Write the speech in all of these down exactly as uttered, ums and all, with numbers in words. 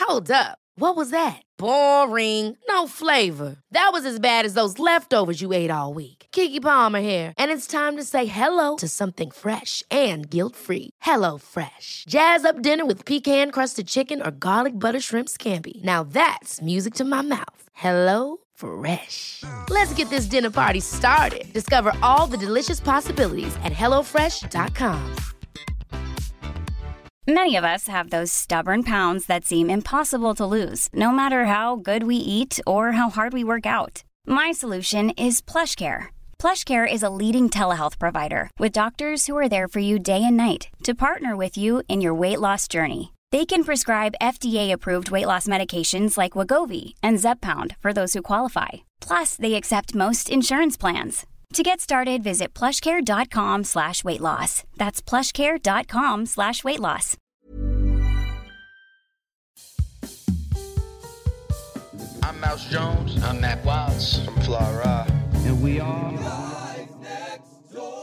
Hold up. What was that? Boring. No flavor. That was as bad as those leftovers you ate all week. Keke Palmer here, and it's time to say hello to something fresh and guilt-free. Hello Fresh. Jazz up dinner with pecan-crusted chicken or garlic butter shrimp scampi. Now that's music to my mouth. Hello Fresh. Let's get this dinner party started. Discover all the delicious possibilities at hello fresh dot com. Many of us have those stubborn pounds that seem impossible to lose, no matter how good we eat or how hard we work out. My solution is PlushCare. PlushCare is a leading telehealth provider with doctors who are there for you day and night to partner with you in your weight loss journey. They can prescribe F D A-approved weight loss medications like Wegovy and Zepbound for those who qualify. Plus, they accept most insurance plans. To get started, visit plushcare.com slash weight loss. That's plushcare.com slash weight loss. I'm Mouse Jones. I'm Nat Watts. I'm Fly Rye. And we are... Life Next Door.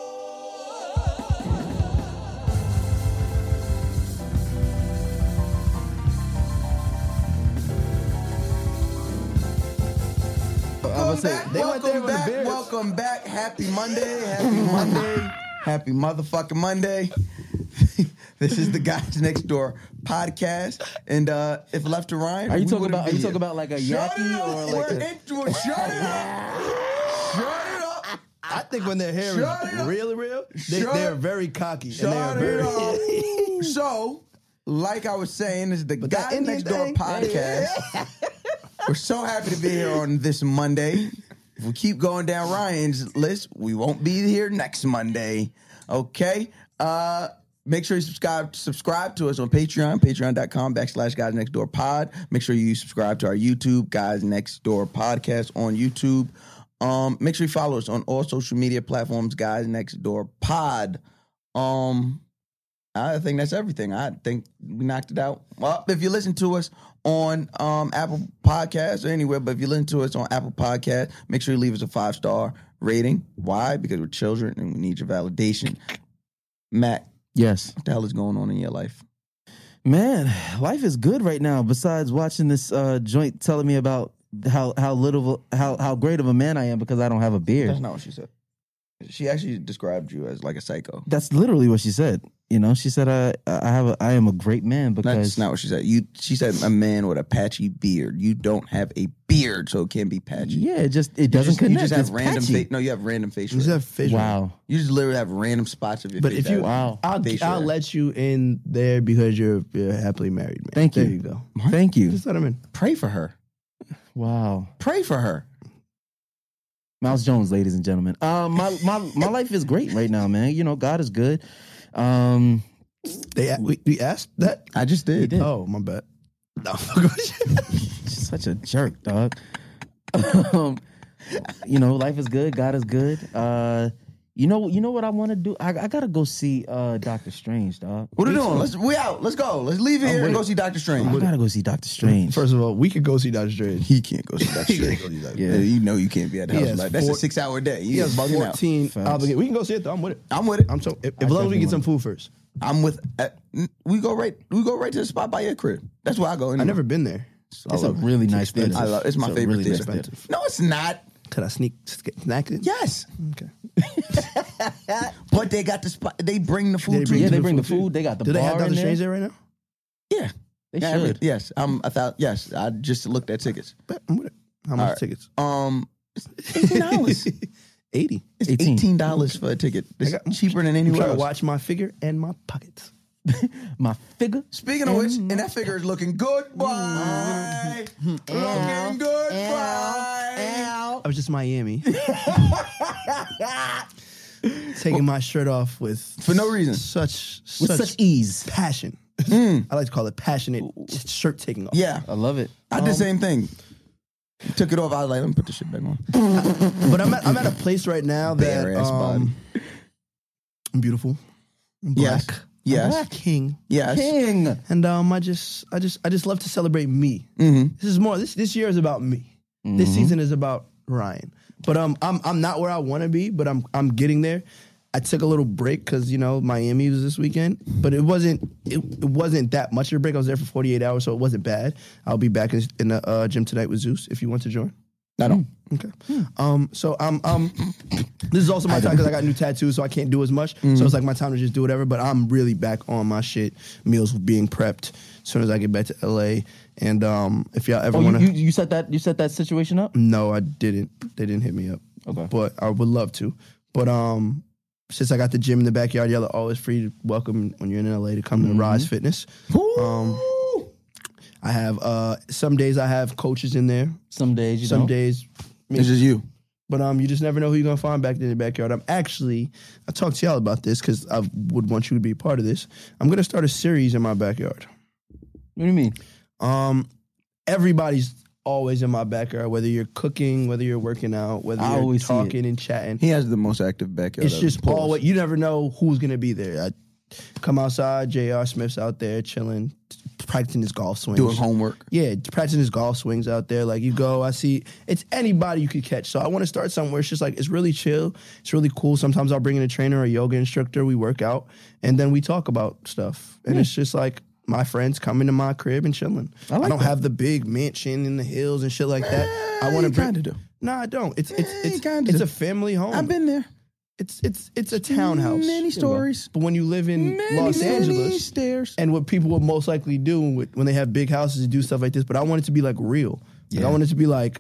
Welcome back, they went there welcome with the back, beers. welcome back. Happy Monday, happy Monday, happy motherfucking Monday. This is the Guys Next Door podcast, and uh, if left to Ryan, Are you we talking wouldn't about? Are be you here. talking about like a Shut yaki it up. or like We're a? into it. Shut it up. Shut it up. I think when their hair Shut it is up. really real, they, Shut- they're very cocky Shut and they are very. it up. So, like I was saying, this is the But that Guys Indian Next Door thing- podcast. We're so happy to be here on this Monday. If we keep going down Ryan's list, we won't be here next Monday. Okay? Uh, make sure you subscribe subscribe to us on Patreon, patreon.com backslash Guys Next Door Pod. Make sure you subscribe to our YouTube, Guys Next Door Podcast on YouTube. Um, make sure you follow us on all social media platforms, Guys Next Door Pod. Um, I think that's everything. I think we knocked it out. Well, if you listen to us on um, Apple Podcasts or anywhere, but if you listen to us on Apple Podcasts, make sure you leave us a five-star rating. Why? Because we're children and we need your validation. Matt, Yes, what the hell is going on in your life? man, life is good right now. Besides watching this uh, joint telling me about how how little how how great of a man I am because I don't have a beard. That's not what she said. She actually described you as like a psycho. That's literally what she said. You know, she said I I have a, I am a great man because That's not what she said. You, she said a man with a patchy beard. You don't have a beard, so it can't be patchy. yeah, it just it You doesn't just, connect. You just have It's random. patchy. Fa- no, you have random facial. You just hair. have facial. Wow. You just literally have random spots of your But face. if you, that- Wow. I'll, facial I'll hair. let you in there because you're, you're a happily married man. Thank you. There you go. Thank you. Just let him in. Pray for her. Wow. Pray for her. Mouse Jones, ladies and gentlemen. Um, my my my life is great right now, man. You know, God is good. Um, They a- we, we asked that. I just did. did. Oh, my bad. No. such a jerk, dog. um, you know, life is good. God is good. Uh, you know, you know what I want to do? I, I gotta go see uh, Doctor Strange, dog. What are we doing? Let's we out. Let's go. Let's leave here and with go it. see Doctor Strange. I gotta go see Doctor Strange. First of all, we could go see Doctor Strange. He can't go see Doctor He can't Strange. go see Doctor Yeah, Strange. you know you can't be at the He house. has Like, that's four- a six hour day. He You has bugging out. fourteen Facts. obligations. We can go see it though. I'm with it. I'm with it. I'm so if, I as long as we definitely get some want food first. I'm with. Uh, we go right. We go right to the spot by your crib. That's where I go. I Anyway. never been there. I It's a love it. really nice theater. I love. It's my It's a favorite really theater. nice Expensive. No, it's not. Could I sneak snack it? Yes, Okay. but they got the spot. They bring the food They to bring you. Yeah, they the bring the food, too. food. They got the Do they bar have Doctor in there. Strange there right now? Yeah, They Yeah, should. yes. I'm. I thought. Yes, I just looked at tickets. Bet. I'm with it. How much All right. tickets? Um, it's eighteen dollars. Eighty. It's eighteen. eighteen dollars for a ticket. It's I got- cheaper than I'm anywhere trying to else. watch my figure and my pockets. My figure. Speaking of which, and that figure is looking good, boy. Looking good, boy. I was just Miami. Taking my shirt off with For no reason. such With such, such ease. passion. Mm. I like to call it passionate shirt taking off. Yeah, I love it. I did the same thing. Took it off. I was like, let me put the shit back on. But I'm at, I'm at a place right now that Bare ass um, I'm beautiful, I'm black, Yes. Yes. I'm king, Yes. King. and um, I just I just I just love to celebrate me. Mm-hmm. This is more. This this year is about me. This season is about Ryan. But um, I'm I'm not where I want to be, but I'm I'm getting there. I took a little break because you know Miami was this weekend, but it wasn't it, it wasn't that much of a break. I was there for forty-eight hours, so it wasn't bad. I'll be back in, in the uh, gym tonight with Zeus if you want to join. I don't. Okay. Um. So I'm um. This is also my time because I got new tattoos, so I can't do as much. Mm-hmm. So it's like my time to just do whatever. But I'm really back on my shit. Meals being prepped as soon as I get back to L A. And um, if y'all ever Oh, want to, you, you, you set that you set that situation up? no, I didn't. They didn't hit me up. Okay. But I would love to. But um, since I got the gym in the backyard, y'all are always free to welcome when you're in L A to come mm-hmm. to Rise Fitness. Um, I have uh, some days I have coaches in there. Some days you Some don't. days. It's just you. But um, you just never know who you're gonna find back in the backyard. I'm actually, I talked to y'all about this because I would want you to be a part of this. I'm gonna start a series in my backyard. What do you mean? Um, everybody's always in my backyard, whether you're cooking, whether you're working out, whether I you're always see talking and chatting. He has the most active backyard. It's ever. just Pause. always, you never know who's gonna be there. I come outside, J R. Smith's out there chilling, practicing his golf swings. doing homework. Yeah, practicing his golf swings out there. Like you go, I see, it's anybody you could catch. So I want to start somewhere. It's just like, it's really chill. It's really cool. Sometimes I'll bring in a trainer or a yoga instructor. We work out and then we talk about stuff. And Yeah. it's just like my friends coming to my crib and chilling. I like don't that. have the big mansion in the hills and shit like that. I want to you bring. kinda do. No, I don't. It's it's Eh, you it's, kinda it's do. a family home. I've been there. It's it's it's a townhouse. Many stories. But when you live in Many, Los many Angeles, stairs. and what people will most likely do with, when they have big houses and do stuff like this, but I want it to be like real. Like, Yeah. I want it to be like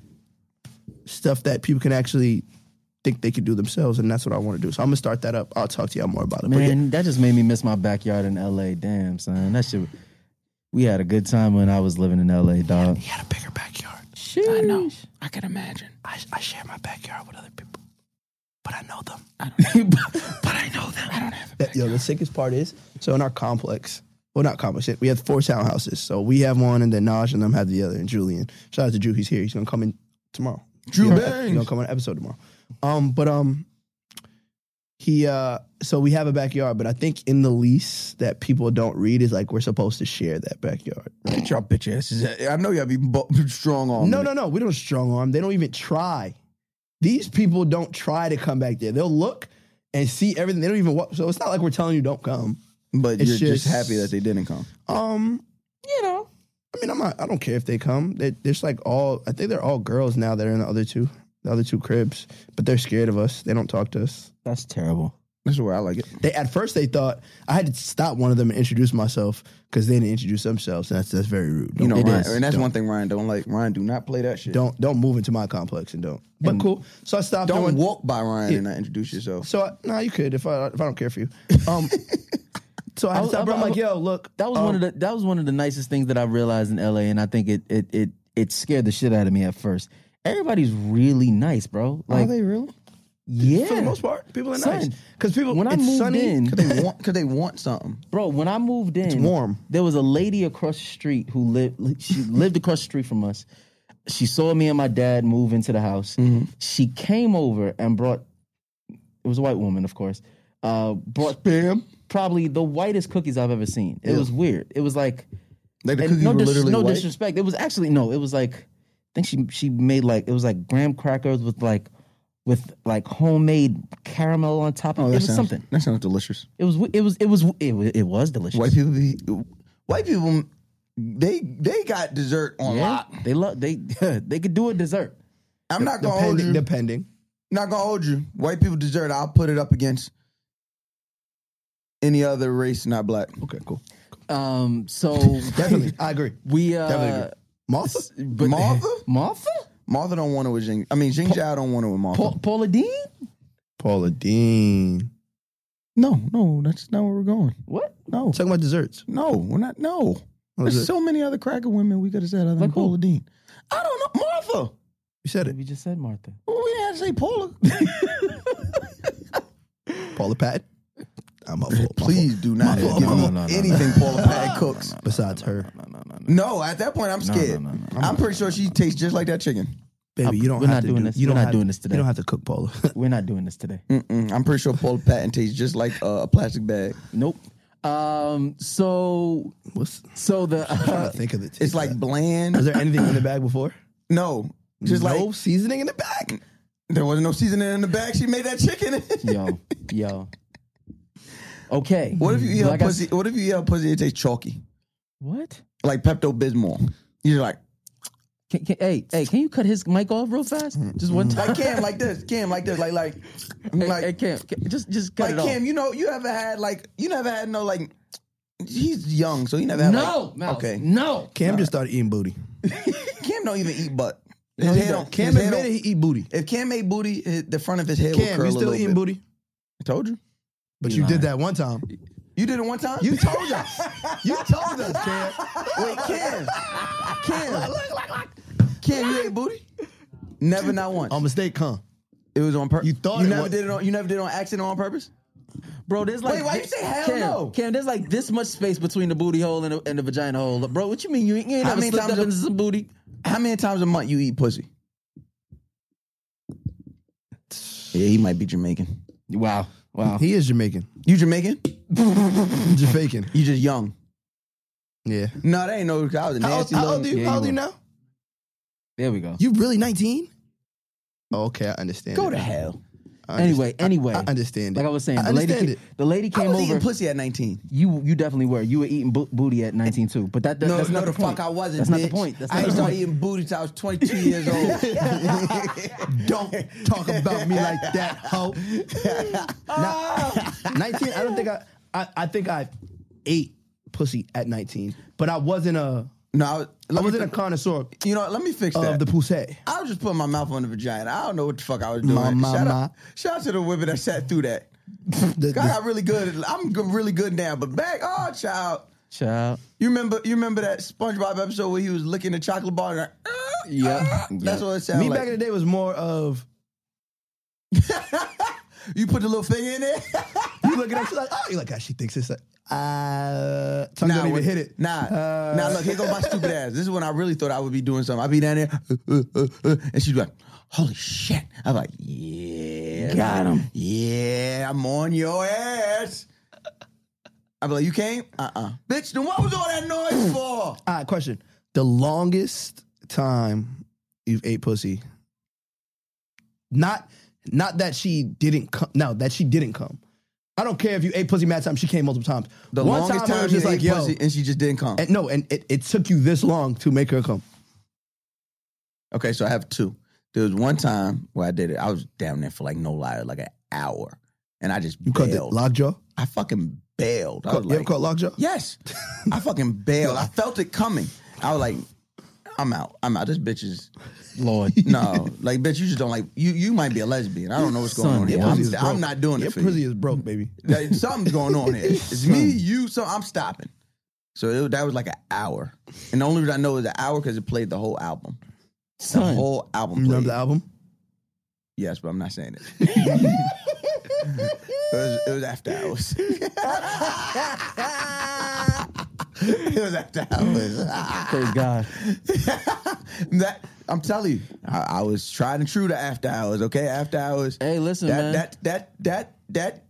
stuff that people can actually think they could do themselves, and that's what I want to do. So I'm gonna start that up. I'll talk to y'all more about it. But yeah, Man, that just made me miss my backyard in L A. Damn, son. That shit. We had a good time when I was living in L A, dog. he had a bigger backyard. Sheesh. I know. I can imagine. I, I share my backyard with other people, but I know them. But I know them. I don't have That, yo, the sickest part is, so in our complex, well, not complex, we have four townhouses. So we have one, and then Naj and them have the other, and Julian. Shout out to Drew, he's here. He's gonna come in tomorrow. Drew He's Bangs. gonna come on an episode tomorrow. Um, but um, he uh, so we have a backyard, but I think in the lease that people don't read is like we're supposed to share that backyard. Get y'all bitch asses. I know y'all be bo- strong on No, no, no, we don't strong arm. They don't even try. These people don't try to come back there. They'll look and see everything. They don't even walk. So it's not like we're telling you don't come. But It's you're just, just- happy that they didn't come. Um, you know, I mean, I'm not. I don't care if they come. They, there's like all. I think they're all girls now that are in the other two, the other two cribs. But they're scared of us. They don't talk to us. That's terrible. That's where I like it. They at first they thought I had to stop one of them and introduce myself because they didn't introduce themselves. And that's that's very rude. You know, It Ryan, is. and that's Don't- one thing Ryan don't like. Ryan, do not play that shit. Don't don't move into my complex and don't. But And- cool. So I stopped. Don't doing, walk by Ryan Yeah. and not introduce yourself. So I, no, you could if I if I don't care for you. Um. So I, I was- stopped, I- I'm like, I- yo, look. That was um, one of the that was one of the nicest things that I realized in L A, and I think it it it it scared the shit out of me at first. Everybody's really nice, bro. Like, Are they really? yeah, For the most part, people are Son, nice. Because people, when I it's moved sunny. in, Because they want. Because they want something. bro, when I moved in, It's warm. There was a lady across the street who lived. She lived across the street from us. She saw me and my dad move into the house. Mm-hmm. She came over and brought. It was a white woman, of course. Uh, brought Spam. probably the whitest cookies I've ever seen. It Yeah. was weird. It was like Like the and cookies no, were dis- literally no white. disrespect. It was actually no. It was like I think she she made like it was like graham crackers with like with like homemade caramel on top of Oh, it. that It was sounds, something. That sounds delicious. It was it was it was it was, it was delicious. White people be. White people. They they got dessert on yeah, lock. they love they they could do a dessert. I'm not gonna hold Depending, you. depending. Not gonna hold you. White people dessert. I'll put it up against any other race not black. Okay, cool. Um, so Definitely, I agree. we Definitely uh, agree. Martha? but Martha? Martha, Martha don't want it with Jing. I mean, Jing Zhao don't want it with Martha. Pa- Paula Dean. Paula Dean. no, no, that's not where we're going. What? No, Talking about desserts. no, we're not. No, What was there's it? so many other cracker women we could have said other than Like who? Paula Dean. I don't know, Martha. You said it. We just said Martha. Well, we didn't have to say Paula. Paula Patton. I'm up for Please do not My fault, give my me fault. no, no, anything Paula Patton cooks. Besides her. No, at that point I'm scared. no, no, no. I'm pretty sure she tastes just like that chicken. Baby, you don't We're have not to doing do, this. You We're don't not have, doing this today. You don't have to cook Paula. We're not doing this today. Mm-mm. I'm pretty sure Paula Patton tastes just like uh, a plastic bag. Nope. Um. So What's, so the I'm trying uh, to think of the taste. It's like of that. bland. Is there anything in the bag before? No, just no like seasoning in the bag. there wasn't no seasoning in the bag. She made that chicken. yo yo Okay. What if you eat her Like I pussy? s- What if you eat her pussy? It tastes chalky, What? like Pepto Bismol. You're like, Can, can, hey, hey, can you cut his mic off real fast? Just one time. like Cam, like this, Cam, like this, like like, Hey, like, hey, Cam, Cam, just just cut like it off. Cam. You know, you ever had like, you never had no like. He's young, so he never had No, like, Mouse, okay. no. Cam just started eating booty. Cam don't even eat butt. His No, he head don't. don't- Cam his head admitted don't- he eat booty. If Cam ate booty, his, the front of his head would Cam, curl you a still little eating bit. booty? I told you. But You you lying. did that one time. You did it one time. You told us. You told us, Cam. Wait, Cam. Cam. Cam, you ate booty? Never, not once. On mistake, huh? It was on purpose. You thought you it never was- did it on. You never did it on accident or on purpose. Bro, there's like Wait, why you say hell Cam, no? Cam, there's like this much space between the booty hole and the, and the vagina hole. Bro, what you mean? You, ain't- you ain't How never many slipped times up a- into some booty? How many times a month you eat pussy? Yeah, he might be Jamaican. Wow, wow. He is Jamaican. You Jamaican? Jamaican. You just young. Yeah. No, that ain't no. I was a How old, nasty how little. old are you? Yeah, how you old are you were. now? There we go. You really nineteen? Oh, okay, I understand. Go it. to hell. I Anyway, understand- anyway. I, I understand it. Like I was saying, I the lady, understand ca- it. the lady I came was over. eating pussy at nineteen. You you definitely were. You were eating bo- booty at nineteen too. But that, that No, that's no, not the, the point. fuck I wasn't. That's bitch. not the point. That's I not ain't the started point. eating booty till I was twenty-two years old. Don't talk about me like that, ho. Now, nineteen, I don't think I, I, I think I ate pussy at nineteen, but I wasn't a, No, I, was, I let me wasn't a th- connoisseur You know, what, let me fix of that. the pussy. I was just putting my mouth on the vagina. I don't know what the fuck I was doing. Ma, ma, shout, ma. Out, shout out to the women that sat through that. The- I the- got really good. I'm good, really good now, but back, oh, child. Child. You remember? You remember that SpongeBob episode where he was licking the chocolate bar? And like, uh, Yeah. uh, that's what it sounded me like. back in the day was more of, You put the little finger in there. you looking at, she's like, oh, you like how she thinks it's like, uh, tongue don't even when- hit it. Nah, Uh, nah. Look, here goes my stupid ass. This is when I really thought I would be doing something. I'd be down there, uh, uh, uh, uh, and she'd be like, "Holy shit!" I'm like, "Yeah, Got him. Yeah, I'm on your ass." I'd be like, "You came? Uh, uh bitch. Then what was all that noise for?" All right, question. The longest time you've ate pussy, not not that she didn't come, no, that she didn't come. I don't care if you ate pussy mad time, she came multiple times. The One longest time, it time was you just ate like, yo, pussy, and she just didn't come. and no, and it, it took you this long to make her come. Okay, so I have two. There was one time where I did it. I was down there for like no lie, like an hour, and I just You caught the bailed. lockjaw? I fucking bailed. I Caught, was you like, ever caught lockjaw? yes, I fucking bailed. I felt it coming. I was like, I'm out. I'm out. This bitch is Lord. no, like bitch. You just don't like you. You might be a lesbian. I don't know what's going Son, on here. your I'm, pussy is I'm broke. not doing Your it for pussy you. is broke, baby. Like, something's going on here. It's me, you. So I'm stopping. So it, that was like an hour, and the only reason I know it was an hour because it played the whole album. The Son. whole album. You remember played. the album? Yes, but I'm not saying it. it, was, it was after hours. It was after hours. Praise God. That I'm telling you, I, I was tried and true to after hours. Okay, after hours. Hey, listen, that, man. That that that that.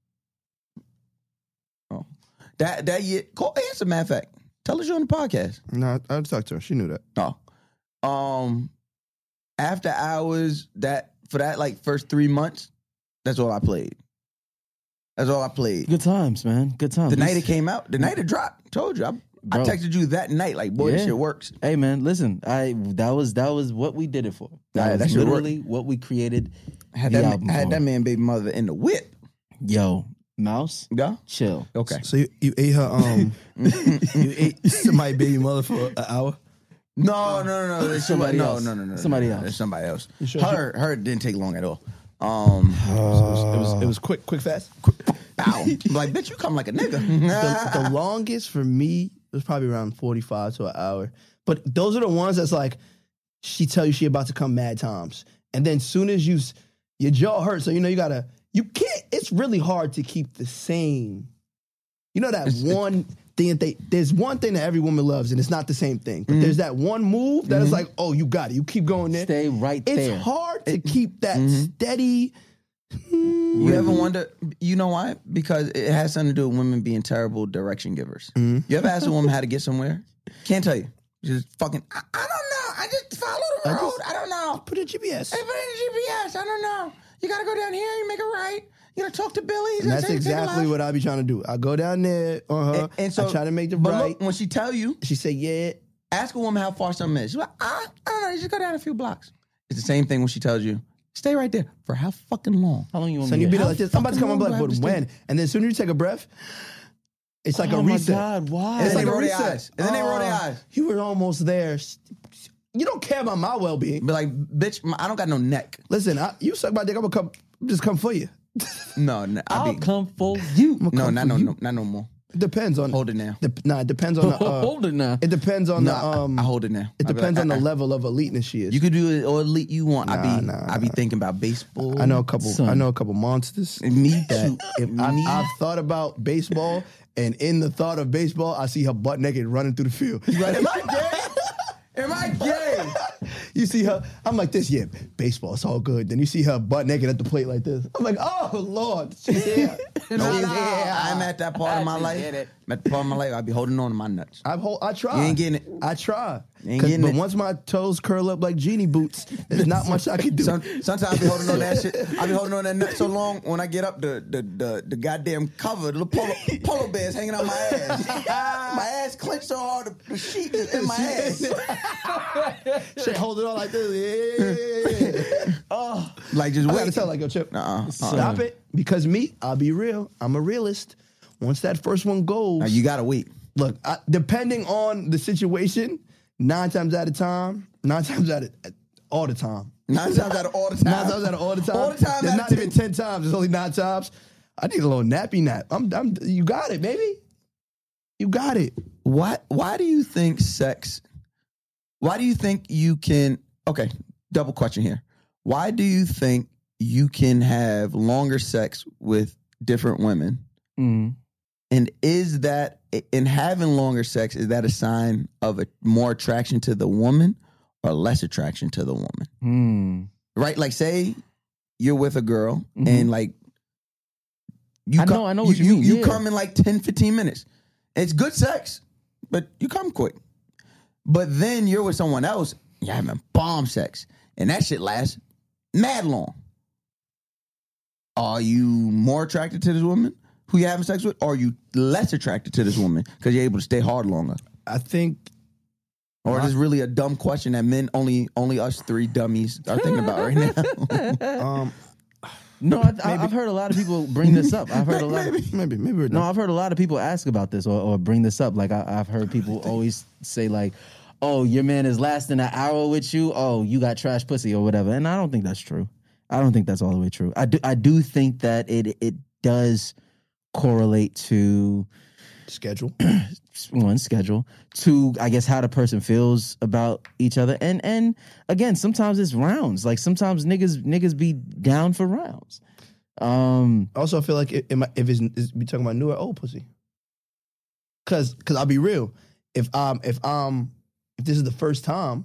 Oh, that that year. Call, answer. Matter of fact, tell us you're on the podcast. No, I, I talked to her. She knew that. Oh, um, after hours. That for that like first three months. That's all I played. That's all I played. Good times, man. Good times. The night it came out, the night it dropped, told you. I, I Bro. texted you that night, like, boy, this Yeah. shit works. Hey, man, listen. I that was that was what we did it for. That Yeah, was that shit worked. literally what we created. I had the that, album man, I had for. that man, baby mother, in the whip. Yo, Mouse, Yeah. chill. Okay. So you, you ate her, um, you ate somebody baby mother for an hour? No, no, no, no. It's Somebody no, else. No, no, no, no. Somebody no, else. It's somebody else. sure her, her didn't take long at all. Um, So it, was, it, was, it was quick, quick, fast. bow. I'm like, bitch, you come like a nigga. the, the longest for me was probably around forty-five to an hour. But those are the ones that's like, she tell you she about to come mad times. And then soon as you, s- your jaw hurts, so you know you gotta, you can't, it's really hard to keep the same. You know that It's- one thing that they, there's one thing that every woman loves and it's not the same thing. But there's that one move that is like, oh, you got it. You keep going there. Stay right It's there. hard to keep that steady. You ever wonder, you know why? Because it has something to do with women being terrible direction givers. You ever ask a woman how to get somewhere? Can't tell you. Just fucking, I, I don't know. I just follow the I road. just- I don't know. Put in G P S. Hey, put in the G P S. I don't know. You got to go down here. You make a right. You gonna talk to Billy? And that's exactly what I be trying to do. I go down there, uh huh. And, and so I try to make the but right. Look, when she tell you, she say, "Yeah." Ask a woman how far something is. She's like, I, I don't know. You just go down a few blocks. It's the same thing when she tells you, stay right there for how fucking long? How long you want So me you to be be like this. I'm about to come on, but fucking long when? And then as soon as you take a breath, it's like oh a my reset. God, why? And It's then like they a roll their reset. eyes. And then they roll their Oh, eyes. You were almost there. You don't care about my well being. Be like, bitch, I don't got no neck. Listen, I, you suck my dick. I'm gonna come, just come for you. No, no I'll I be, come for you. no, come not for no, you. no, not no more. It depends on Hold it now. Dep- nah, it depends on the. Uh, Hold it now. It depends on No, the. Um, I, I hold it now. It I be depends like, on the uh-uh. level of eliteness she is. You could do it or elite you want. I Nah, be, nah, I be nah. thinking about baseball. I know a couple. Son. I know a couple monsters. Me too. If I, Me- I've thought about baseball, and in the thought of baseball, I see her butt naked running through the field. You like, am I gay? Am I gay? You see her, I'm like this, yeah, baseball, it's all good. Then you see her butt naked at the plate like this. I'm like, oh, Lord, she's here. She's No, here. I'm at that part of my life. I'm at the part of my life. I be holding on to my nuts. I hold, I try. You ain't getting it. I try. You ain't 'Cause- getting but it. once my toes curl up like genie boots, there's not much I can do. Some, sometimes I be holding on that shit. I be holding on that nut so long when I get up, the the the, the goddamn cover, the little polo, polo bear's hanging out my ass. My ass clenched so hard, the, the sheet is in my ass. Shit, hold it on like this. Yeah. Oh, Like just I wait. gotta tell like, yo, Chip, Uh-uh. stop it. Because me, I'll be real. I'm a realist. Once that first one goes, Now, you gotta wait. look, I, depending on the situation, nine times out of time, nine times out of all the time, Nine times out of all the time. nine times out of all the time, All the time. There's out not of even ten. ten times. There's only nine times. I need a little nappy nap. I'm, I'm. You got it, baby. You got it. Why? Why do you think sex? Why do you think you can? Okay, double question here. Why do you think you can have longer sex with different women? Mm. And is that in having longer sex? Is that a sign of a more attraction to the woman or less attraction to the woman? Mm. Right? Like, say you're with a girl Mhm. and like you I know- I know what you you, mean, you yeah. come in like ten, fifteen minutes. It's good sex, but you come quick. But then you're with someone else, you're having bomb sex, and that shit lasts mad long. Are you more attracted to this woman who you're having sex with, or are you less attracted to this woman because you're able to stay hard longer? I think. Or is this really a dumb question that men, only only us three dummies, are thinking about right now? Um, No, I, I, I've heard a lot of people bring this up. I've heard a lot. maybe, maybe, maybe. We're No, not. I've heard a lot of people ask about this or, or bring this up. Like I, I've heard people always say like, "Oh, your man is lasting an hour with you. Oh, you got trash pussy or whatever." And I don't think that's true. I don't think that's all the way true. I do. I do think that it it does correlate to schedule. one, schedule, two, I guess how the person feels about each other, and and again, sometimes it's rounds. Like sometimes niggas niggas be down for rounds. Um, I also feel like it, it might, if it's, it's we talking about new or old pussy. Cause, cause I'll be real. If um, if um, if this is the first time,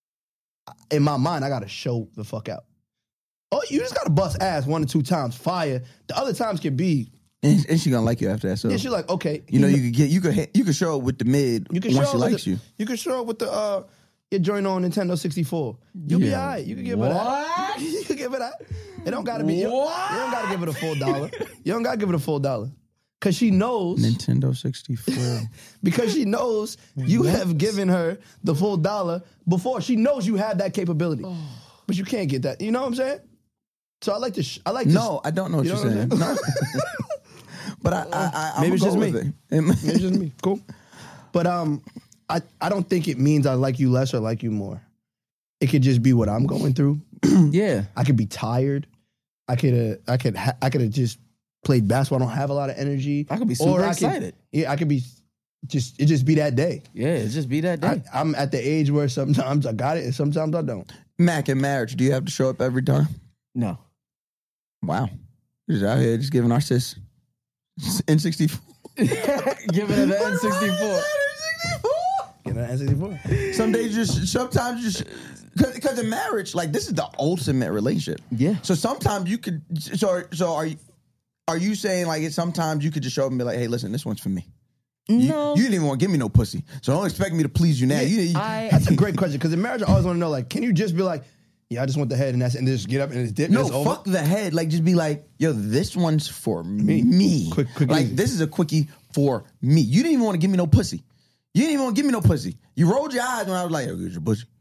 in my mind, I gotta show the fuck out. Oh, you just gotta bust ass one or two times, fire. The other times can be, and, and she gonna like you after that. So yeah, she's like, okay, you know, he- you could get you could hit- you could show up with the mid you can once show she up with likes the, you. You can show up with the uh, your joint on Nintendo sixty-four. You'll be Yeah. all right. You can give it that. You can give it that. It don't gotta be. You, you don't gotta give it a full dollar. You don't gotta give it a full dollar. Cause she knows. Nintendo sixty-four. Because she knows you have given her the full dollar before. She knows you have that capability, but you can't get that. You know what I'm saying? So I like to. Sh- I like to. No, I don't know what You you're know saying. what No. But I, I, I Maybe I'ma it's go just with me. it. Maybe it's just me. Cool. But um, I I don't think it means I like you less or like you more. It could just be what I'm going through. yeah, I could be tired. I could uh, I could ha- I could have just played basketball. I don't have a lot of energy. I could be Or super I could- excited. Yeah, I could be. Just it just be that day. Yeah, it just be that day. I, I'm at the age where sometimes I got it and sometimes I don't. Mac, in marriage, do you have to show up every time? no, Wow. You're just out here just giving our sis N sixty-four. giving it an N sixty-four. Get an N sixty-four. Some days just sometimes just because in marriage, like this is the ultimate relationship. Yeah. So sometimes you could so so are you are you saying like it sometimes you could just show up and be like, hey, listen, this one's for me. You, No, you didn't even want to give me no pussy. So don't expect me to please you now. You, you- I That's a great question because in marriage I always want to know like, can you just be like, Yeah, I just want the head and that's and just get up and it's dip. No, and it's fuck over. the head. Like, just be like, yo, this one's for me. me. Quick, quick, like, easy. this is a quickie for me. You didn't even want to give me no pussy. You didn't even want to give me no pussy. You rolled your eyes when I was like, yo, get your pussy.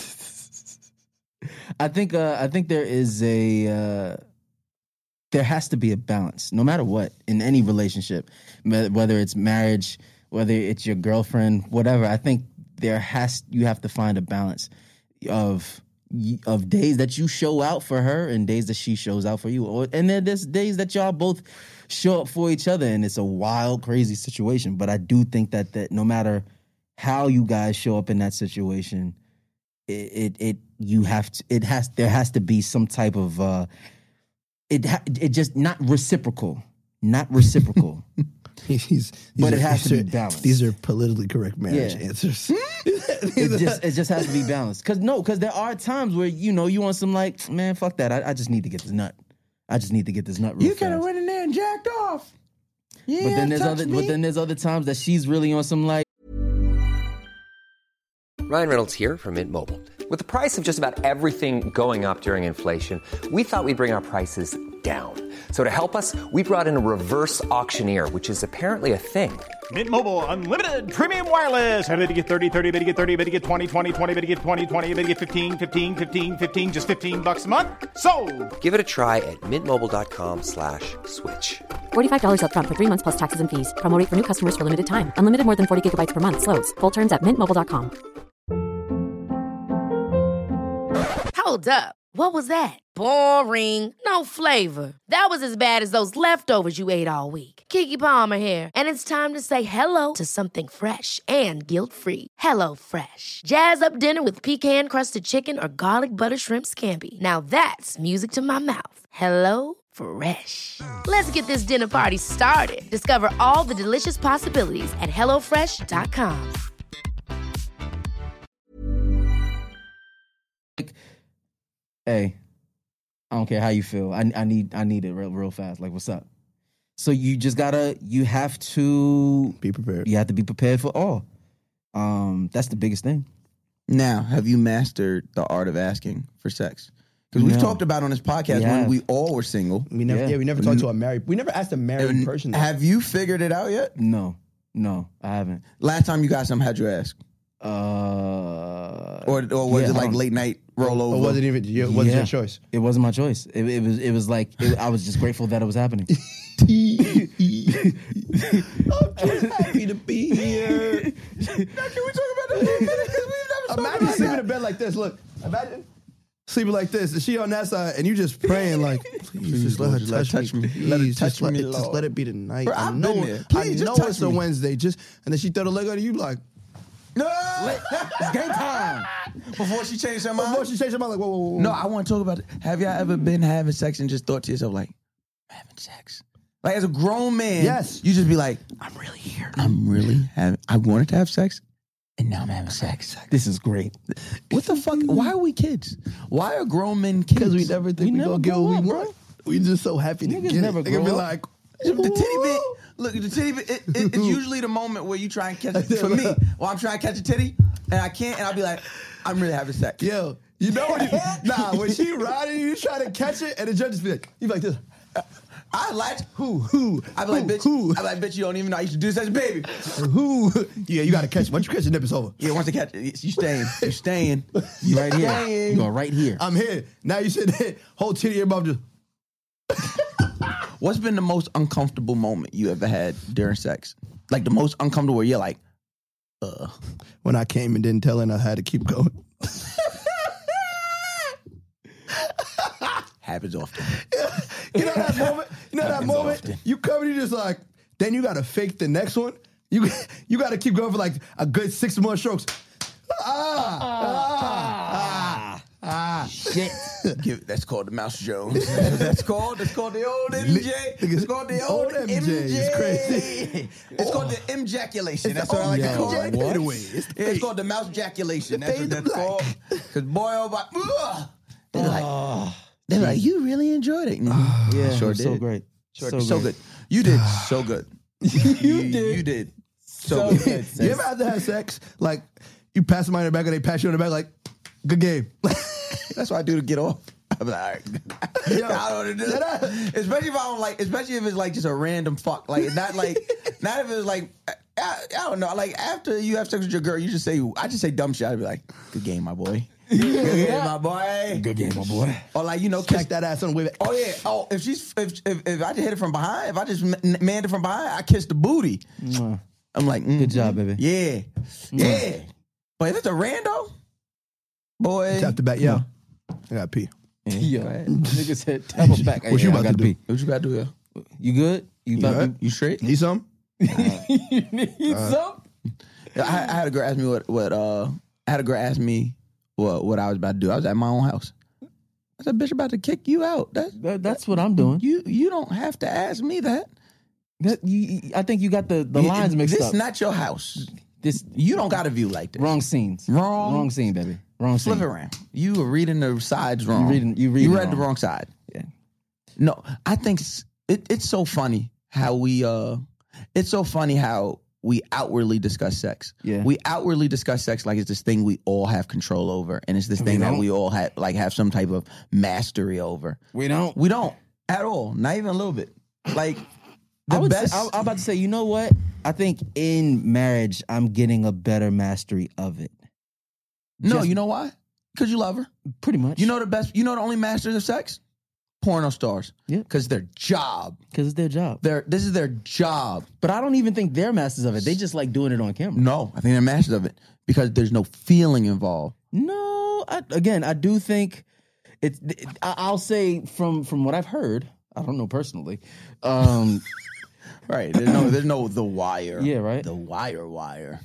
I think uh, I think there is a uh, there has to be a balance, no matter what, in any relationship, whether it's marriage, whether it's your girlfriend, whatever. I think there has you have to find a balance of of days that you show out for her and days that she shows out for you, or and then there's days that y'all both show up for each other, and it's a wild, crazy situation. But I do think that that no matter how you guys show up in that situation, it it, it you have to it has there has to be some type of uh, it ha- it just not reciprocal, not reciprocal. These, these But are, it has to these be are- balanced. These are politically correct marriage Yeah. answers. it just it just has to be balanced. Cause no, cause there are times where you know you want some like, man, fuck that. I, I just need to get this nut. I just need to get this nut real You could have fast. went in there and jacked off. Yeah, But then there's touch other me. but then there's other times that she's really on some like, Ryan Reynolds here from Mint Mobile. With the price of just about everything going up during inflation, we thought we'd bring our prices down. So to help us, we brought in a reverse auctioneer, which is apparently a thing. Mint Mobile Unlimited Premium Wireless. How to get thirty, thirty, how to get thirty, how to get twenty, twenty, twenty, how to get twenty, twenty, how to get fifteen, fifteen, fifteen, fifteen, just fifteen bucks a month? Sold! Give it a try at mintmobile.com slash switch. forty-five dollars up front for three months plus taxes and fees. Promo rate for new customers for limited time. Unlimited more than forty gigabytes per month. Slows full terms at mint mobile dot com. Hold up. What was that? Boring. No flavor. That was as bad as those leftovers you ate all week. Keke Palmer here, and it's time to say hello to something fresh and guilt-free. Hello Fresh. Jazz up dinner with pecan-crusted chicken or garlic butter shrimp scampi. Now that's music to my mouth. Hello Fresh. Let's get this dinner party started. Discover all the delicious possibilities at hello fresh dot com. hey, I don't care how you feel. I I need I need it real real fast. Like, what's up? So you just gotta you have to Be prepared. you have to be prepared for all. Um, that's the biggest thing. Now, have you mastered the art of asking for sex? Because we've No. talked about on this podcast We when have. we all were single. We never, Yeah. yeah. we never talked to a married. We never asked a married person. that. Have you figured it out yet? No, no, I haven't. Last time you got something, how'd you ask? Uh, Or or was yeah, it I like don't- late night rollover? Or was it even? Your, was it Yeah. your choice? It wasn't my choice. It, it was. It was like it, I was just grateful that it was happening. I'm just happy to be here. Can we talk about that? Because we've never Imagine sleeping in bed like this. Look, imagine sleeping like this. And she on that side, and you just praying like, please, just let her Lord, touch, let her me. touch me. Let her Please, touch just let me, it, just Lord. let it be tonight. Bro, I I've know, been it- there. I Please, just know touch it's a me. Wednesday. Just and then she throw the leg on you, like No, it's game time. Before she changed her mind. before she changed her mind, like whoa, whoa, whoa. No, I want to talk about it. Have y'all ever been having sex and just thought to yourself, like, I'm having sex? Like, as a grown man, Yes. you just be like, I'm really here. I'm really having, I wanted to have sex, and now I'm having sex. This is great. What the fuck? Why are we kids? Why are grown men kids? because we never think We we, never gonna get grow what we up, want. We just so happy to Niggas get never it. They can grow be up. like, The titty bit, look, the titty bit, it, it, it's usually the moment where you try and catch it. For me, well, I'm trying to catch a titty, and I can't, and I'll be like, I'm really having sex. yo, you know what? You, nah, when she riding, you try to catch it, and the judge just be like, you be like this. I like, Who? Who? I be like, Who? bitch, Who? I be like, bitch, you don't even know I used to do this as a baby. Who? Yeah, you got to catch it. Once you catch the nip, it's over. Yeah, once you catch it, you staying, you staying. You right here. Staying. You are right here. I'm here. Now you sit there, whole titty in your mouth just. What's been the most uncomfortable moment you ever had during sex? Like the most uncomfortable where you're like, uh. When I came and didn't tell her, and I had to keep going. Happens often. You know that moment? You know that Happens moment? often. You come and you just like, then you got to fake the next one. You you got to keep going for like a good six more strokes. Ah, ah, ah, ah. Shit. Give, that's called the Mouse Jones. That's called. That's called the old M J. It's called the old, Old M J M J. is crazy. It's called the M-jaculation. That's the what I like old to call M J. it. Anyway, it's the Yeah, it's fade. called the mouse jaculation. The That's fade what to that's black. called. Because boy, oh boy, ugh. they're like, they're like, you really enjoyed it. Mhm. Yeah, sure it was did. so great. Sure so, did. so great. good. You did so good. you did. You did so, good. You ever have to have sex? Like, you pass somebody in the back and they pass you on the back like, Good game. That's what I do to get off. I'm like, all right. Yo, I don't do that. Especially if I don't like, especially if it's like just a random fuck. Like, not like, not if it's like, I, I don't know. Like, after you have sex with your girl, you just say, I just say dumb shit. I'd be like, good game, my boy. Good game, my boy. Good game, my boy. Or like, you know, Smack kiss that ass on the way. Oh yeah. Oh, if she's if if, if I just hit it from behind, if I just m- manned it from behind, I kiss the booty. Mwah. I'm like, mm, Good job, baby. Yeah, yeah. But if it's a rando, boy. Tap the back. Yo, I got pee. Yeah, nigga said tap him back. What you Hey, I about gotta to do? pee. What you gotta do, yeah? You good? You You about good? You straight? Need some? you need some? I, I had a girl ask me what what uh I had a girl ask me what what I was about to do. I was at my own house. I said, "Bitch, about to kick you out." That's That, that's what I'm doing. you. You don't have to ask me that. That, you, I think you got the, the lines mixed this up. This not your house. This You don't got a view like this. wrong scenes. Wrong. Wrong scene, baby. Wrong scene. Flip it around. You were reading the sides wrong. You reading- you reading read wrong. the wrong side. Yeah. No, I think s- it, it's so funny how we. uh It's so funny how we outwardly discuss sex. Yeah. We outwardly discuss sex like it's this thing we all have control over, and it's this We thing that don't. we all have like have some type of mastery over. We don't. We don't at all. Not even a little bit. Like the I would best. say, I, I'm about to say, you know what? I think in marriage, I'm getting a better mastery of it. no, just- you know why? Because you love her. Pretty much. You know the best. You know the only masters of sex? Porno stars. Yeah. Because their job. because it's their job. Their this is their job. But I don't even think they're masters of it. They just like doing it on camera. No, I think they're masters of it because there's no feeling involved. No, I, again, I do think it's. It, I- I'll say from from what I've heard. I don't know personally. Um, Right. There's no there's no the wire. Yeah, right. The wire wire.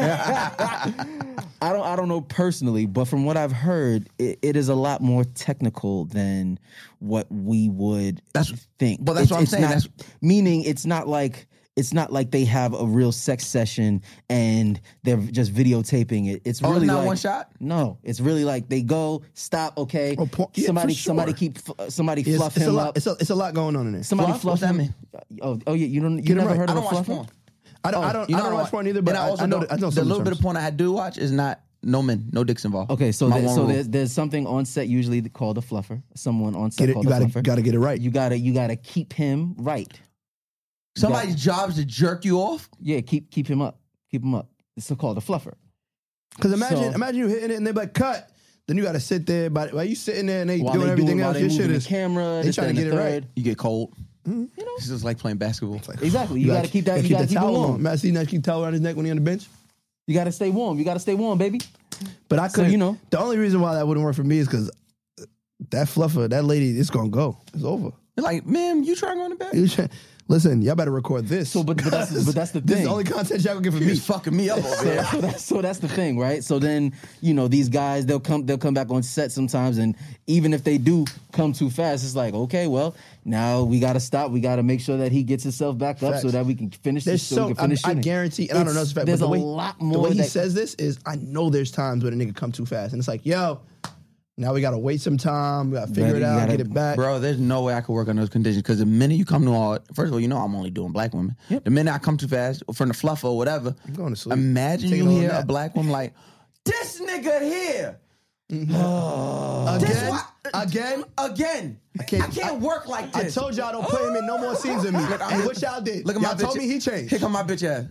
I don't. I don't know personally, but from what I've heard, it, it is a lot more technical than what we would That's- think. but that's It's- what I'm it's saying, not- that's- meaning it's not like. It's not like they have a real sex session and they're just videotaping it. It's Oh, really it's not like, one shot? No, it's really like they go, stop, okay. Oh, po- yeah, somebody, for sure. somebody keep, somebody It's, fluff it's a him lot, up. It's a, it's a lot going on in there. Somebody Fluff? fluff What's that him. mean? Oh, oh yeah, you don't. You Get it never right. heard I of don't a watch fluffer? porn. I don't, I don't, You I know don't what? watch porn either, but And I, also I know, know I know the some little bit terms. of porn I do watch is not no men, no dicks involved. Okay, so My there, one so rule. there's there's something on set usually called a fluffer. Someone on set Get it, called you a gotta, fluffer. gotta get it right. You gotta you gotta keep him right. Somebody's job is to jerk you off. Yeah, keep keep him up. Keep him up. It's called a fluffer. Because imagine, So- imagine you hitting it and they're like, cut. Then you got to sit there, but while you sitting there and they While doing they everything doing- while else, they your shit moving is the camera, They this, trying that, to and get the it third. right. You get cold. You know, It's just like playing basketball. exactly. You, gotta, keep that. You gotta keep, it towel warm. on. Man, see that keep towel around his neck when he on the bench. You gotta stay warm. You gotta stay warm, baby. But I So, could, you know. the only reason why that wouldn't work for me is because that fluffer, that lady, it's gonna go. It's over. They're like, ma'am, you trying to go in the bed? You try- Listen, y'all better record this. So, but- but that's- but that's the This is thing. the only content y'all gonna get from You me. just fucking me up over So, there. so that's so that's the thing, right? So then, you know, these guys they'll come they'll come back on set sometimes, and even if they do come too fast, it's like, okay, well, now we got to stop. We got to make sure that he gets himself back up Facts. so that we can finish There's this. So we so can finish I, I shooting. guarantee, and I don't know It's- this fact, There's but a the way, lot the more. way he that- says this is, I know there's times when a nigga come too fast, and it's like, yo, now we gotta wait some time. We gotta figure Ready, it you out, gotta- get it back. Bro, there's no way I could work on those conditions because the minute you come to all, first of all, you know I'm only doing black women. The minute I come too fast from the fluff or whatever, I'm going to sleep. imagine Taking you a little hear a nap. black woman like, this nigga here. This Again, why- again. Again. I can't- can't, work like I this. told y'all don't put him in no more scenes with me. Look, I'm- And what y'all did? Look at y'all my told bitch. me he changed. Here come my bitch ass.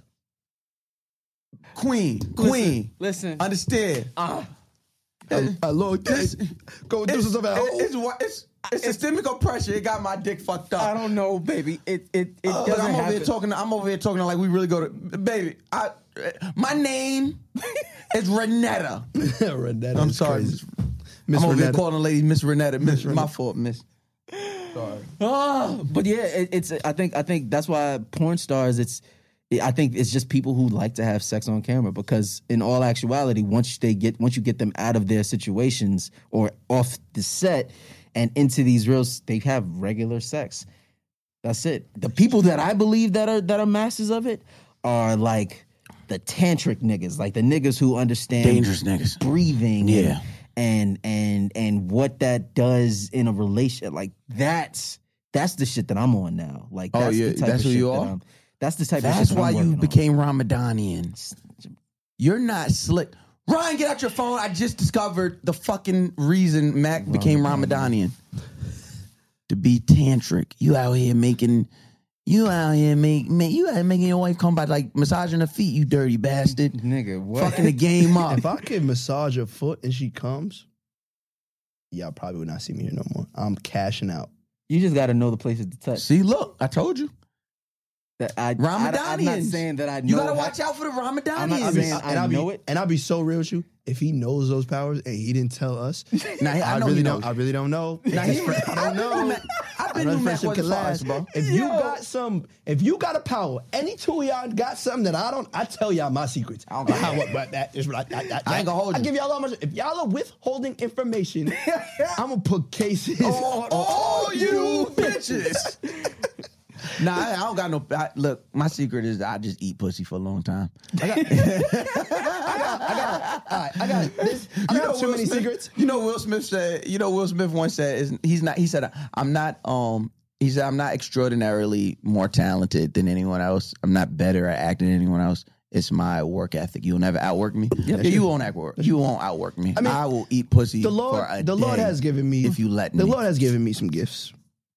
Queen. Queen. Listen. Understand. Uh, I, I Lord, This- go do It's, some stuff at home. it's, it's, it's, it's systemic oppression. It got my dick fucked up. I don't know, baby. It it it Uh, doesn't I'm over happen. here talking. I'm over here talking like we really go to, baby. I, my name is Renetta. Renetta I'm is sorry, crazy. I'm Miss over here Renetta. calling the lady Miss Renetta. Miss, my fault, Miss. Ah, but yeah, it, it's. I think. I think that's why porn stars. It's. I think it's just people who like to have sex on camera because, in all actuality, once they get once you get them out of their situations or off the set and into these real, they have regular sex. That's it. The people that I believe that are that are masters of it are like the tantric niggas, like the niggas who understand Dangerous niggas. breathing. Yeah. And and and what that does in a relation, like that's that's the shit that I'm on now. Like Oh, that's yeah, the type that's of who shit you that are? I'm- That's the type of That's shit that why I'm you working on. became Ramadanian. You're not slick. Ryan, get out your phone. I just discovered the fucking reason Mac became Ramadanian. To be tantric. You out here making, you out here make, make, you out here making your wife come by like massaging her feet, you dirty bastard. Nigga, what? Fucking the game up. If I could massage her foot and she comes, y'all probably would not see me here no more. I'm cashing out. You just got to know the places to touch. See, look, I told you. That I, Ramadanians. I, I'm not saying that I know. You gotta how- watch out for the Ramadanians. I'm not saying I and I'll know be, it. And I'll be so real with you. If he knows those powers and he didn't tell us, Nah, I I, know really he don't. knows. I really don't know. Nah, he- I don't know. I've been I know knew Mac friendship wasn't can last, fast, bro. If you Yo. got some, if you got a power, any two of y'all got something that I don't, I tell y'all my secrets. I don't got How, that. what, what, that is what I, I, I, I ain't gonna hold I you. give y'all all my. If y'all are withholding information, I'm gonna put cases. Oh, oh, you bitches. Nah, I, I don't got no. I, look, my secret is I just eat pussy for a long time. I got, I got, I got, all right, I got this. I got too Will many Smith, secrets. You know, Will Smith said. You know, Will Smith once said, is, "He's not." He said, "I'm not." Um, he said, "I'm not extraordinarily more talented than anyone else. I'm not better at acting than anyone else. It's my work ethic. You'll never outwork me. Yeah, you won't outwork. You won't outwork me. I, mean, I will eat pussy. The Lord, for a the Lord day has given me. if you let the me. Lord has given me some gifts.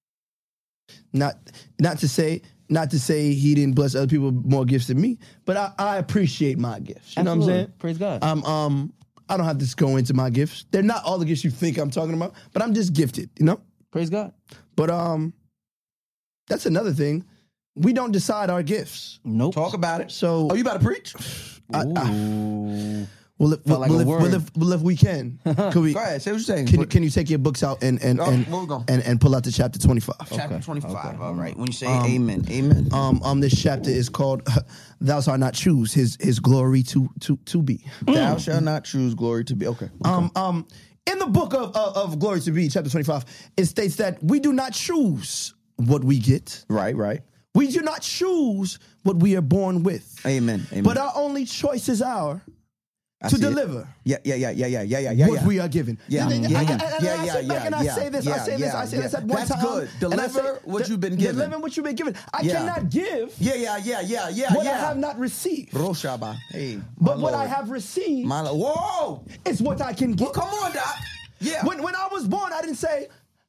Not, not to say, not to say He didn't bless other people with more gifts than me, but I, I appreciate my gifts. You know what I'm Absolutely. saying? Praise God. Um, um, I don't have to go into my gifts. They're not all the gifts you think I'm talking about, but I'm just gifted. You know. Praise God. But um, that's another thing. We don't decide our gifts. Nope. Talk about it. So, Oh, you about to preach? I, I, Ooh. well, if, Felt like well, a if, word. well, if, well, if we can, could we? Go ahead. Say what you're saying. Can, you- can you take your books out and and Oh, and, where we going? and and pull out the chapter twenty-five? Chapter Okay, twenty-five. okay. All right. When you say amen, amen. Um, um, this chapter is called "Thou shalt not choose his his glory to to to be." Thou shalt not choose glory to be. Okay. Um, um, in the book of, of of glory to be, chapter twenty-five, it states that we do not choose what we get. Right. Right. We do not choose what we are born with. Amen. Amen. But our only choice is our I to see it. deliver. Yeah. Yeah. Yeah. Yeah. Yeah. Yeah. Yeah. Yeah. what yeah. we are given. Yeah, And- and- yeah, and- yeah, and- and yeah, I yeah, sit back yeah, and I yeah, say this, I yeah, say this, yeah, I say yeah. this at one That's time. good. and I Deliver say, what de- you've been given. Deliver what you've been given. I Yeah. cannot give Yeah. Yeah. Yeah. Yeah. Yeah. what yeah. I have not received. Roshaba. Hey. But my what I Lord. have received My Lord. Whoa. is what I can Well, give. come on, Doc. Yeah. When, when I was born, I didn't say,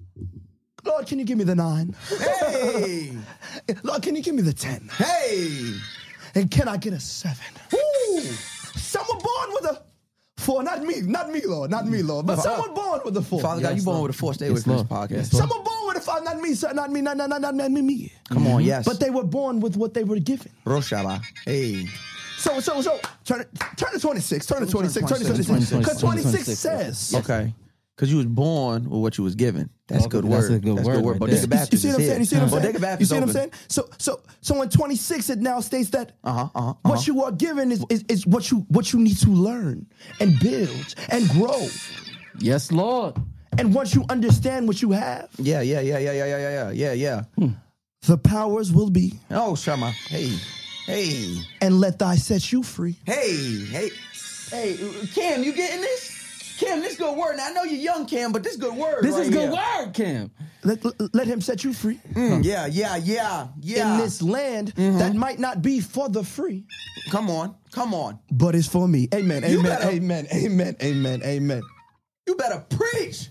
Lord, can you give me the nine? Hey. Lord, can you give me the ten? Hey. And can I get a seven? Woo. Some were born with a four. Not me, not me, Lord, not me, Lord. But some were born with a four. Father God, you born with a four. Stay away from this podcast. Some were born with a five. Not me, sir. Not me. Not, not, not, not, not me, me. Come on, yes. But they were born with what they were given. Roshaba. Hey. So, so, so, turn it, turn to twenty-six. Turn to twenty-six. Turn to twenty-six. twenty-six. Because twenty-six twenty-six. says. Okay. Because you was born with what you was given. That's Okay, good that's word. a good That's word good word. right Bodega there. Baptist You see what I'm is saying? You see here. what I'm saying? Bodega Baptist You see what I'm open. saying? So, so, so in twenty-six, it now states that Uh-huh, uh-huh, uh-huh. what you are given is, is, is what you what you need to learn and build and grow. Yes, Lord. And once you understand what you have, Yeah, yeah, yeah, yeah, yeah, yeah, yeah, yeah, yeah. the powers will be, Oh, Shama. Hey. Hey. and let thy set you free. Hey. Hey. Hey, Cam, you getting this? Cam, this good word. Now, I know you're young, Cam, but this good word This right is good here. word, Cam. Let, let, let him set you free Mm, yeah, yeah, yeah, yeah. in this land that might not be for the free, Come on. Come on. but it's for me. Amen. You Amen. better- Amen. Amen. Amen. Amen. You better preach.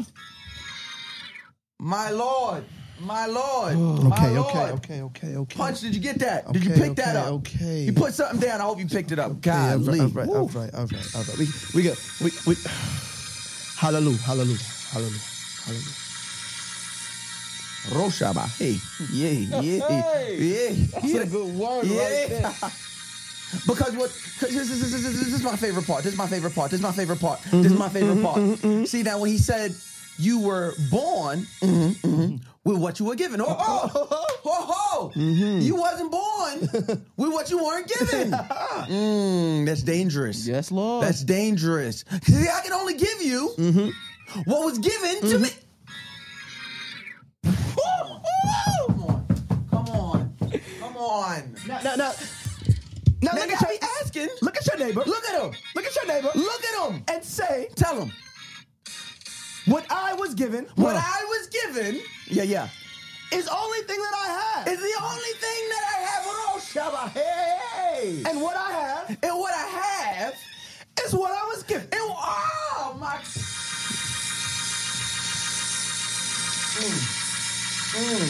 My Lord. My Lord. My Okay. Lord. Okay. Okay. Okay. Okay. Punch, did you get that? Did you Okay, pick that okay, up? okay. You put something down. I hope you picked it up. Okay, all Golly. right, all right, Woo. all right, all right, all right. We, we got, we, we, hallelujah, hallelujah, hallelujah, hallelujah. Roshaba. Hey. Yeah, yeah, Hey. yeah. That's yeah. a good word yeah. right there. Because what? Cause this, this, this, this, this is my favorite part. This is my favorite part. This is my favorite part. This is my favorite part. See, now when he said you were born mhm, mhm, with what you were given. Oh, oh, oh, oh, oh. You wasn't born with what you weren't given. Mm, that's dangerous. Yes, Lord. That's dangerous. See, I can only give you what was given to me. Woo, woo. Come on. Come on. Come on. Now, now, now, now Now look you at your, be asking. look at your neighbor. Look at him. Look at your neighbor. Look at him. And say, Tell him. what I was given, What I was given. Yeah, yeah. is only thing that I have. Is the only thing that I have. Oh, Shabba. Hey. And what I have And what I have is is what I was given. It, oh my. Mm. Mm.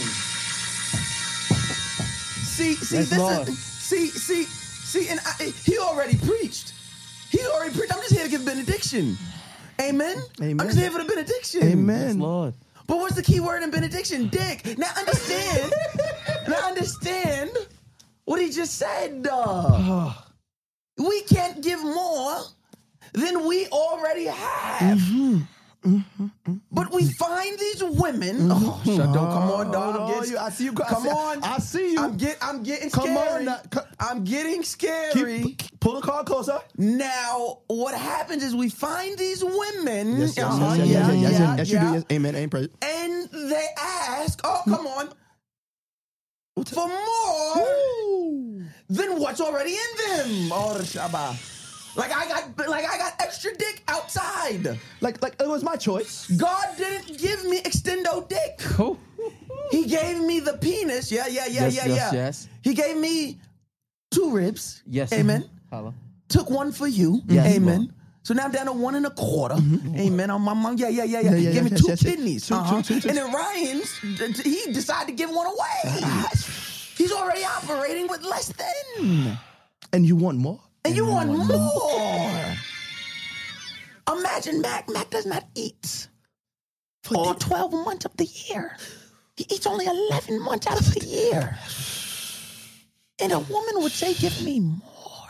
See, see, Yes, this Lord. is see, see, see, and I, he already preached. He already preached. I'm just here to give benediction. Amen. Amen. I'm just here for the benediction. Amen. Yes, Lord. But what's the key word in benediction? Dick. Now understand. now understand what he just said, dog. We can't give more than we already have. Mm-hmm. Mm-hmm. But we find these women. Mm-hmm. Oh, Shadow, come on, dog. Oh, I'm getting- you- I see you. I Come see- on. I see you. I'm, get, I'm getting Come scary. on now. Co- I'm getting scary. Keep, pull the card closer. Now, what happens is we find these women. Yes, yes, Uh-huh, yes, yes, yeah, yes, yes, yeah, yes, you yeah. do. Yes, amen. Ain't present. And they ask, oh, come on, for more than what's already in them. Oh, the Shabbat. Like I got, like I got extra dick outside. Like, like it was my choice. God didn't give me extendo dick. He gave me the penis. Yeah, yeah, yeah, Yes, yeah, yes, yeah. yes. He gave me two ribs. Yes. Amen. Hello. Took one for you. Yes, Amen. Lord. So now I'm down to one and a quarter. Amen. On my mom. Yeah, yeah, yeah, yeah. Yeah, yeah, Give me yes, two yes, yes. kidneys. Two, two, Uh-huh. two, two. And then Ryan's, he decided to give one away. He's already operating with less than. And you want more? And you want more. Imagine Mac. Mac does not eat for all twelve months of the year. He eats only eleven months out of the year. And a woman would say, give me more.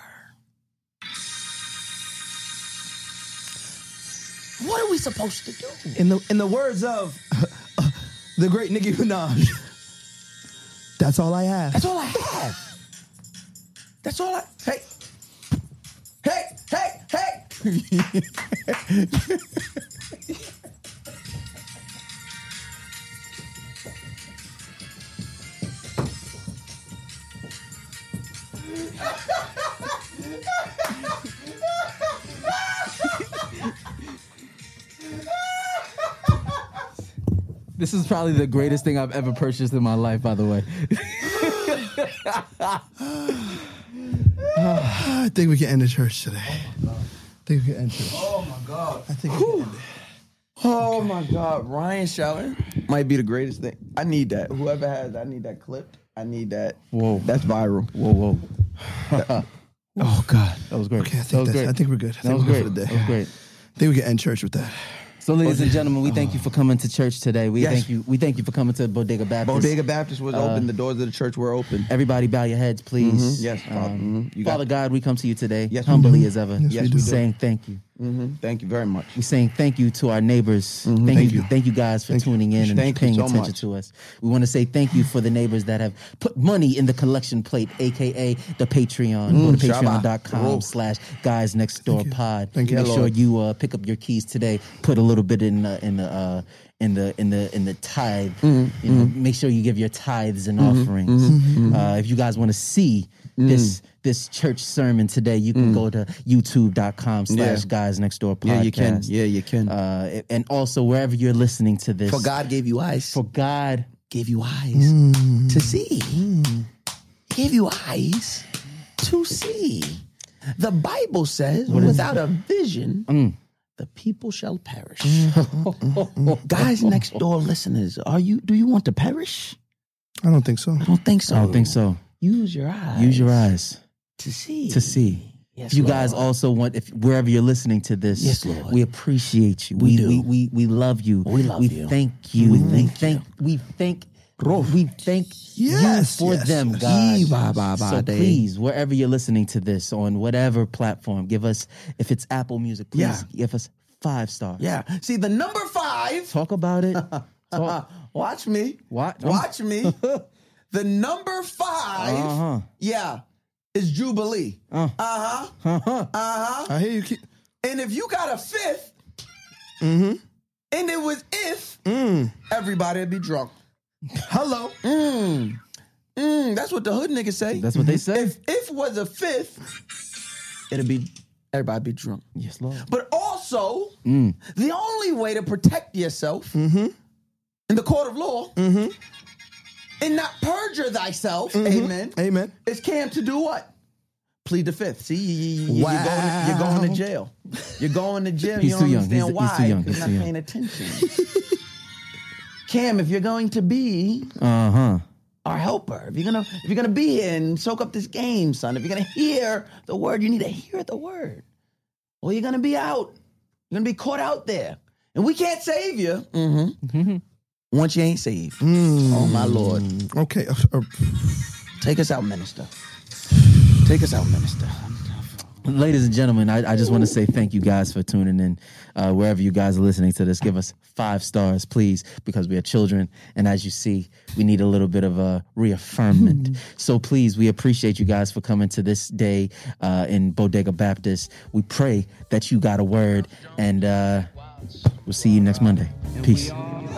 What are we supposed to do? In the in the words of the great Nicki Minaj, that's all I have. That's all I have. That's all I... Hey. Hey, hey, hey. This is probably the greatest thing I've ever purchased in my life, by the way. I think we can end the church today. I think we can end church. Oh, my God. I think we can end it. Oh, my God. Ryan shouting might be the greatest thing. I need that. Whoever has, I need that clipped. I need that. Whoa. That's viral. Whoa, whoa. Oh God, That was great. Okay, I that think was that's, great. I think we're good. I That think was we're great. good for the day. That was great. I think we can end church with that. So, ladies and gentlemen, we thank you for coming to church today. We Yes. thank you. We thank you for coming to Bodega Baptist. Bodega Baptist was open. The doors of the church were open. Everybody, bow your heads, please. Mhm. Yes, Father. Um, Mhm. You got Father it. God, we come to you today Yes, we humbly do. as ever. Yes, we we're do. saying thank you. Mm-hmm. Thank you very much. We're saying thank you to our neighbors. Thank, Thank you, you. thank you guys for Thank you. tuning in and Thank you paying so attention much. to us. We want to say thank you for the neighbors that have put money in the collection plate, aka the Patreon. Go to Shabbat. patreon.com Whoa. slash guys next door pod. Thank you. Make Yeah, sure Lord. you uh, pick up your keys today. Put a little bit in the in the uh, in the in the in the tithe. You know, make sure you give your tithes and offerings. Uh, if you guys want to see this this church sermon today, you can go to youtube.com slash Yeah. guys next door podcast. Yeah, you can. Yeah, you can. Uh, and also wherever you're listening to this, For God gave you eyes. for God, gave you eyes to see. He gave you eyes to see. The Bible says, without a vision, the people shall perish. Guys next door listeners, are you? Do you want to perish? I don't think so. I don't think so. I don't think so. Use your eyes. Use your eyes to see. to see. Yes, If you guys Lord. also want, if wherever you're listening to this, Yes, Lord. we appreciate you. We we, do. we we we love you. We love we you. Thank you. We We thank thank. We thank. We thank Yes, you for yes, them, yes. God. Yee, ba, ba, ba, So day. please, wherever you're listening to this, on whatever platform, give us. If it's Apple Music, please Yeah. give us five stars. Yeah. See, the number five. Talk about it. Talk. Watch me. Watch- Watch me. The number five. Uh-huh. Yeah. Is Jubilee. Uh. Uh huh. Uh huh. I hear you. Keep, And if you got a fifth, mm-hmm. and it was if, Mm. everybody would be drunk. Hello. Mm. Mm. That's what the hood niggas say. That's what they say. If if was a fifth, it'd be everybody be drunk. Yes, Lord. But also, Mm. the only way to protect yourself Mm-hmm. in the court of law Mm-hmm. and not perjure thyself, Mm-hmm. amen, Amen. is Cam to do what? Plead the fifth. See, you, you, you, Wow. you're, going to, you're going to jail. You're going to gym. He's you don't too young. understand He's- why. he's too young. You're He's not too young. paying attention. Cam, if you're going to be Uh huh. our helper, if you're gonna if you're gonna be here and soak up this game, son, if you're gonna hear the word, you need to hear the word. Or you're gonna be out. You're gonna be caught out there, and we can't save you. Mm-hmm. Once you ain't saved. Oh my Lord. Okay. Uh, uh, Take us out, minister. Take us out, minister. Ladies and gentlemen, I, I just want to say thank you guys for tuning in. Uh, wherever you guys are listening to this, give us five stars, please, because we are children. And as you see, we need a little bit of a reaffirmment. So please, we appreciate you guys for coming to this day uh, in Bodega Baptist. We pray that you got a word, and uh, we'll see you next Monday. Peace.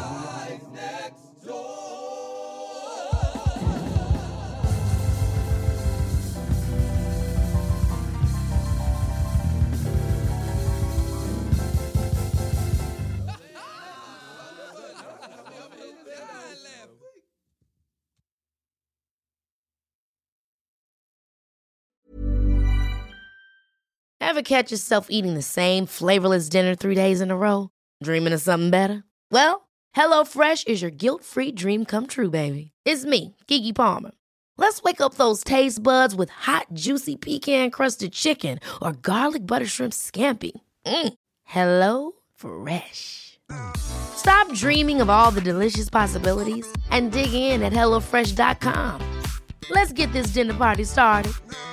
Ever catch yourself eating the same flavorless dinner three days in a row? Dreaming of something better? Well, HelloFresh is your guilt-free dream come true, baby. It's me, Keke Palmer. Let's wake up those taste buds with hot, juicy pecan-crusted chicken or garlic butter shrimp scampi. Mm. Hello Fresh. Stop dreaming of all the delicious possibilities and dig in at HelloFresh dot com. Let's get this dinner party started.